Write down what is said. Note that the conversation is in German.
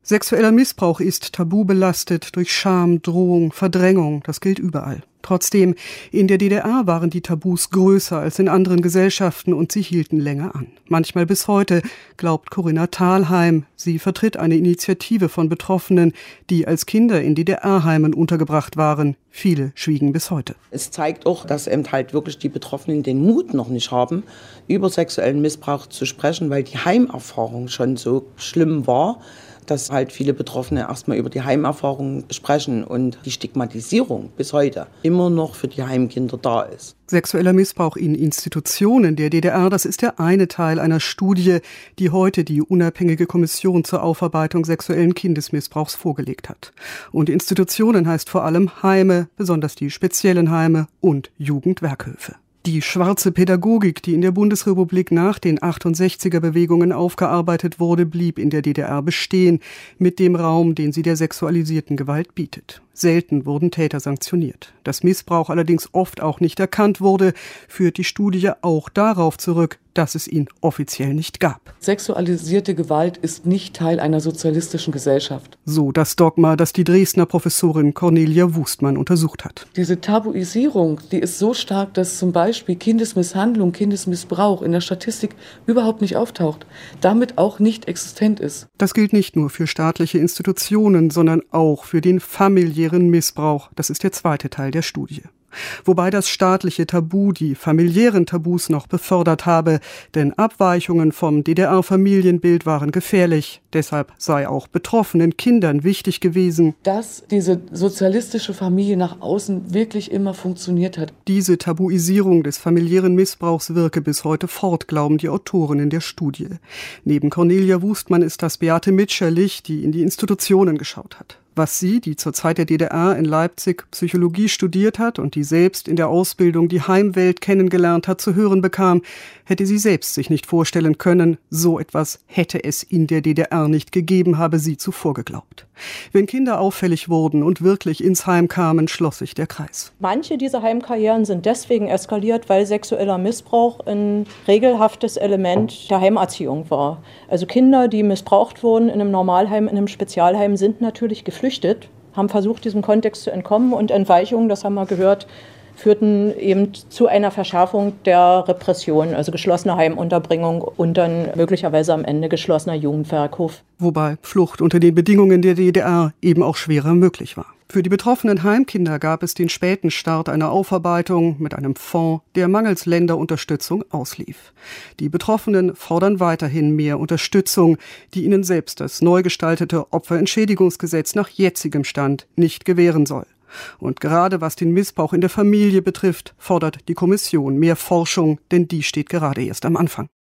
Sexueller Missbrauch ist tabubelastet durch Scham, Drohung, Verdrängung. Das gilt überall. Trotzdem, in der DDR waren die Tabus größer als in anderen Gesellschaften und sie hielten länger an. Manchmal bis heute, glaubt Corinna Thalheim. Sie vertritt eine Initiative von Betroffenen, die als Kinder in DDR-Heimen untergebracht waren. Viele schwiegen bis heute. Es zeigt auch, dass eben halt wirklich die Betroffenen den Mut noch nicht haben, über sexuellen Missbrauch zu sprechen, weil die Heimerfahrung schon so schlimm war, dass halt viele Betroffene erstmal über die Heimerfahrung sprechen und die Stigmatisierung bis heute immer noch für die Heimkinder da ist. Sexueller Missbrauch in Institutionen der DDR, das ist der eine Teil einer Studie, die heute die unabhängige Kommission zur Aufarbeitung sexuellen Kindesmissbrauchs vorgelegt hat. Und Institutionen heißt vor allem Heime, besonders die speziellen Heime und Jugendwerkhöfe. Die schwarze Pädagogik, die in der Bundesrepublik nach den 68er-Bewegungen aufgearbeitet wurde, blieb in der DDR bestehen, mit dem Raum, den sie der sexualisierten Gewalt bietet. Selten wurden Täter sanktioniert. Dass Missbrauch allerdings oft auch nicht erkannt wurde, führt die Studie auch darauf zurück, dass es ihn offiziell nicht gab. Sexualisierte Gewalt ist nicht Teil einer sozialistischen Gesellschaft. So das Dogma, das die Dresdner Professorin Cornelia Wustmann untersucht hat. Diese Tabuisierung, die ist so stark, dass zum Beispiel Kindesmisshandlung, Kindesmissbrauch in der Statistik überhaupt nicht auftaucht, damit auch nicht existent ist. Das gilt nicht nur für staatliche Institutionen, sondern auch für den familiären Missbrauch. Das ist der zweite Teil der Studie. Wobei das staatliche Tabu die familiären Tabus noch befördert habe, denn Abweichungen vom DDR-Familienbild waren gefährlich. Deshalb sei auch betroffenen Kindern wichtig gewesen, dass diese sozialistische Familie nach außen wirklich immer funktioniert hat. Diese Tabuisierung des familiären Missbrauchs wirke bis heute fort, glauben die Autorinnen der Studie. Neben Cornelia Wustmann ist das Beate Mitscherlich, die in die Institutionen geschaut hat. Was sie, die zur Zeit der DDR in Leipzig Psychologie studiert hat und die selbst in der Ausbildung die Heimwelt kennengelernt hat, zu hören bekam, hätte sie selbst sich nicht vorstellen können. So etwas hätte es in der DDR nicht gegeben, habe sie zuvor geglaubt. Wenn Kinder auffällig wurden und wirklich ins Heim kamen, schloss sich der Kreis. Manche dieser Heimkarrieren sind deswegen eskaliert, weil sexueller Missbrauch ein regelhaftes Element der Heimerziehung war. Also Kinder, die missbraucht wurden in einem Normalheim, in einem Spezialheim, sind natürlich geflüchtet, haben versucht, diesem Kontext zu entkommen und Entweichungen, das haben wir gehört, führten eben zu einer Verschärfung der Repression, also geschlossene Heimunterbringung und dann möglicherweise am Ende geschlossener Jugendwerkhof. Wobei Flucht unter den Bedingungen der DDR eben auch schwerer möglich war. Für die betroffenen Heimkinder gab es den späten Start einer Aufarbeitung mit einem Fonds, der mangels Länderunterstützung auslief. Die Betroffenen fordern weiterhin mehr Unterstützung, die ihnen selbst das neu gestaltete Opferentschädigungsgesetz nach jetzigem Stand nicht gewähren soll. Und gerade was den Missbrauch in der Familie betrifft, fordert die Kommission mehr Forschung, denn die steht gerade erst am Anfang.